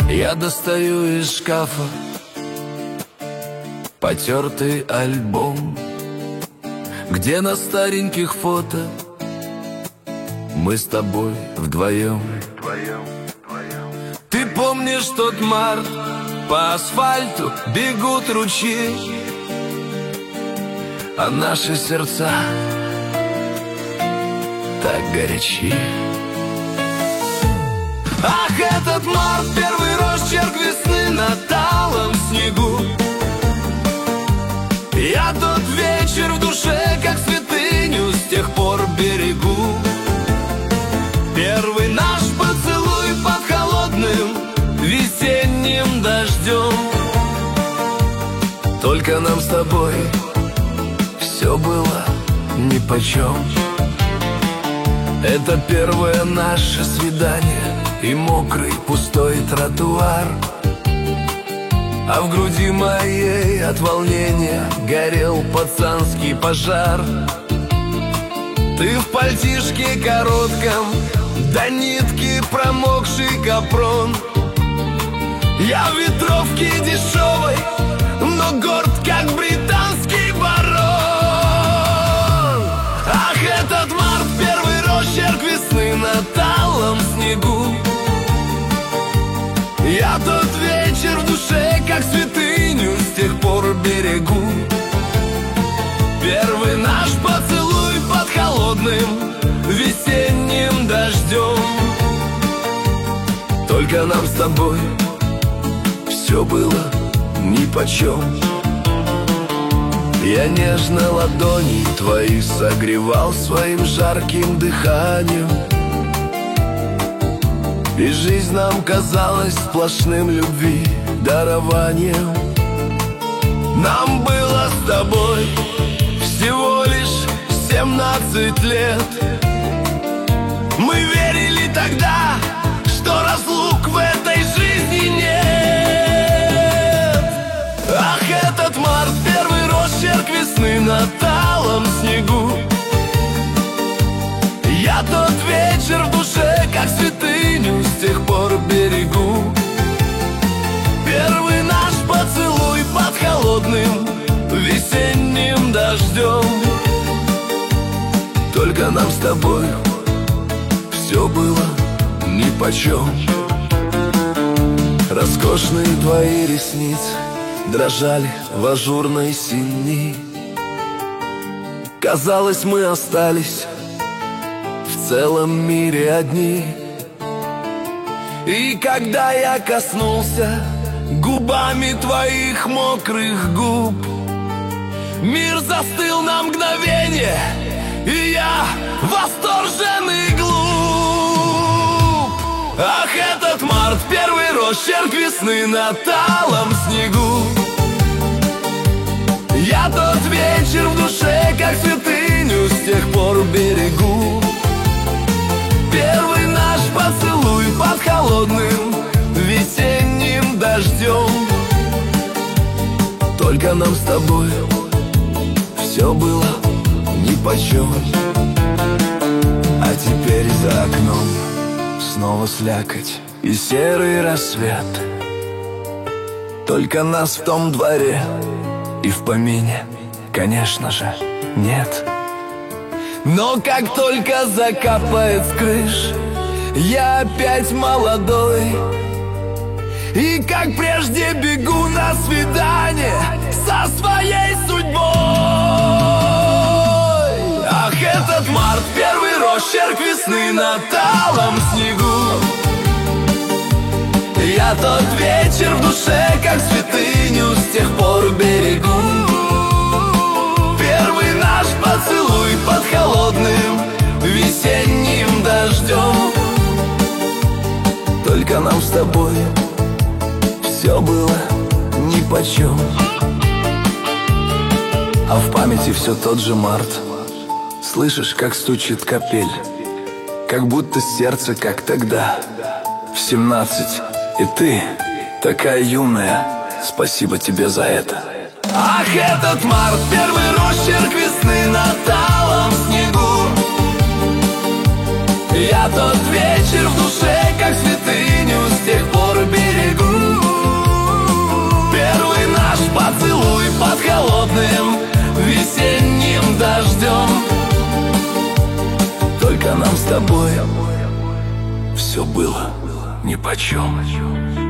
Я достаю из шкафа потертый альбом, где на стареньких фото мы с тобой вдвоем. Ты помнишь тот март? По асфальту бегут ручьи, а наши сердца так горячи. Ах, этот март, первый росчерк весны на талом снегу. Я тот вечер в душе, как святыню, с тех пор берегу. Первый наш поцелуй под холодным весенним дождем. Только нам с тобой все было нипочем. Это первое наше свидание и мокрый пустой тротуар, а в груди моей от волнения горел пацанский пожар. Ты в пальтишке коротком, до нитки промокший капрон. Я в ветровке дешевой, но горд, как британский барон. Ах, этот март, первый росчерк весны на талом снегу. Я тот вечер в душе, как святыню, с тех пор берегу. Первый наш поцелуй под холодным весенним дождем. Только нам с тобой все было нипочем. Я нежно ладони твои согревал своим жарким дыханием, и жизнь нам казалась сплошным любви дарованием. Нам было с тобой всего лишь 17 лет. Мы верили тогда, что разлук в этой жизни нет. Ах, этот март, первый росчерк весны на талом снегу. Я тот вечер в душе, как святыню, с тех пор берегу. Первый наш поцелуй под холодным весенним дождем. Только нам с тобой все было нипочем. Роскошные твои ресницы дрожали в ажурной синей. Казалось, мы остались в целом мире одни. И когда я коснулся губами твоих мокрых губ, мир застыл на мгновение, и я восторженный глуп. Ах, этот март, первый росчерк весны на талом снегу. Я тот вечер в душе, как святыню, с тех пор берегу. Первый наш поцелуй под холодным весенним дождем. Только нам с тобой все было нипочем. А теперь за окном снова слякоть и серый рассвет. Только нас в том дворе и в помине, конечно же, нет. Но как только закапает с крыш, я опять молодой, и как прежде бегу на свидание со своей судьбой. Ах, этот март, первый росчерк весны на талом снегу. Я тот вечер в душе, как святыню, с тех пор берегу. Первый наш поцелуй под холодным весенним дождем. Только нам с тобой все было нипочем. А в памяти все тот же март. Слышишь, как стучит капель, как будто сердце, как тогда, в 17. И ты такая юная, спасибо тебе за это. Ах, этот март, первый росчерк весны на талом снегу. Я тот вечер в душе, как святыню, с тех пор берегу. холодным весенним дождем. Только нам с тобой все было нипочем.